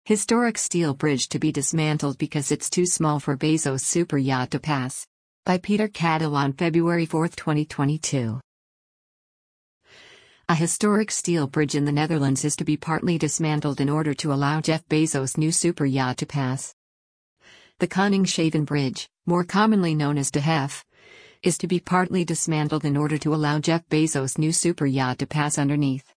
Historic steel bridge to be dismantled because it's too small for Bezos' super yacht to pass. By Peter Cadell on February 4, 2022. A historic steel bridge in the Netherlands is to be partly dismantled in order to allow Jeff Bezos' new super yacht to pass. The Koningshaven Bridge, more commonly known as De Hef, is to be partly dismantled in order to allow Jeff Bezos' new super yacht to pass underneath.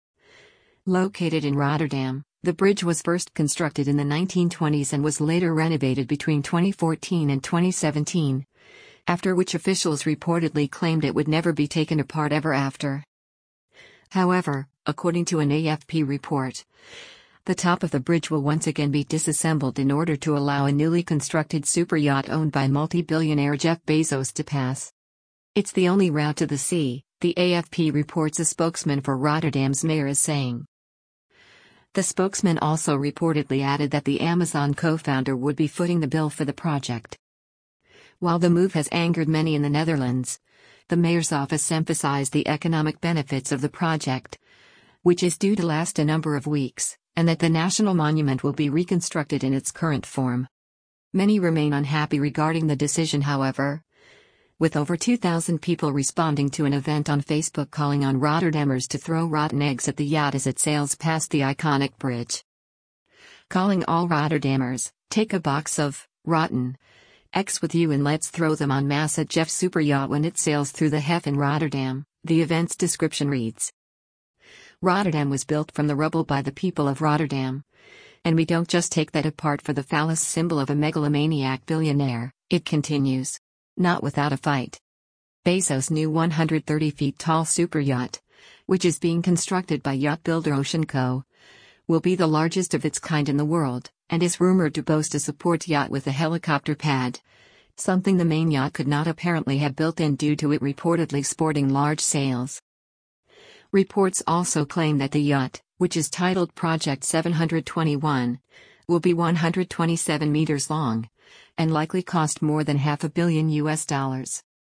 Located in Rotterdam, the bridge was first constructed in the 1920s and was later renovated between 2014 and 2017, after which officials reportedly claimed it would never be taken apart ever after. However, according to an AFP report, the top of the bridge will once again be disassembled in order to allow a newly constructed super yacht owned by multi-billionaire Jeff Bezos to pass. It's the only route to the sea, the AFP reports a spokesman for Rotterdam's mayor is saying. The spokesman also reportedly added that the Amazon co-founder would be footing the bill for the project. While the move has angered many in the Netherlands, the mayor's office emphasized the economic benefits of the project, which is due to last a number of weeks, and that the national monument will be reconstructed in its current form. Many remain unhappy regarding the decision, however, with over 2,000 people responding to an event on Facebook calling on Rotterdammers to throw rotten eggs at the yacht as it sails past the iconic bridge. Calling all Rotterdammers, take a box of rotten eggs with you and let's throw them en masse at Jeff's super yacht when it sails through the Hef in Rotterdam, the event's description reads. Rotterdam was built from the rubble by the people of Rotterdam. And we don't just take that apart for the phallus symbol of a megalomaniac billionaire, it continues. Not without a fight. Bezos' new 130 feet tall super yacht, which is being constructed by yacht builder Ocean Co., will be the largest of its kind in the world, and is rumored to boast a support yacht with a helicopter pad, something the main yacht could not apparently have built in due to it reportedly sporting large sails. Reports also claim that the yacht, which is titled Project 721, will be 127 meters long, and likely cost more than $500 million.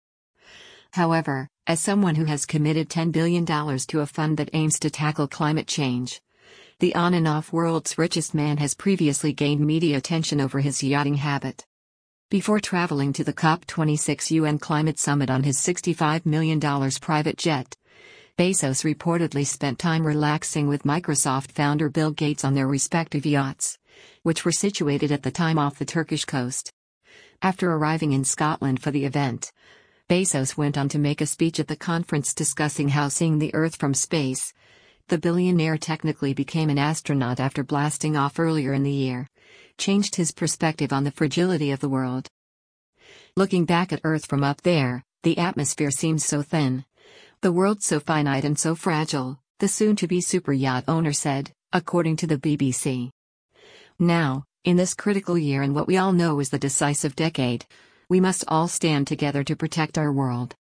However, as someone who has committed $10 billion to a fund that aims to tackle climate change, the on and off world's richest man has previously gained media attention over his yachting habit. Before traveling to the COP26 UN Climate Summit on his $65 million private jet, Bezos reportedly spent time relaxing with Microsoft founder Bill Gates on their respective yachts, which were situated at the time off the Turkish coast. After arriving in Scotland for the event, Bezos went on to make a speech at the conference discussing how seeing the Earth from space. The billionaire technically became an astronaut after blasting off earlier in the year, changed his perspective on the fragility of the world. Looking back at Earth from up there, the atmosphere seems so thin. The world so finite and so fragile, the soon-to-be super yacht owner said, according to the BBC. Now, in this critical year and what we all know is the decisive decade, we must all stand together to protect our world.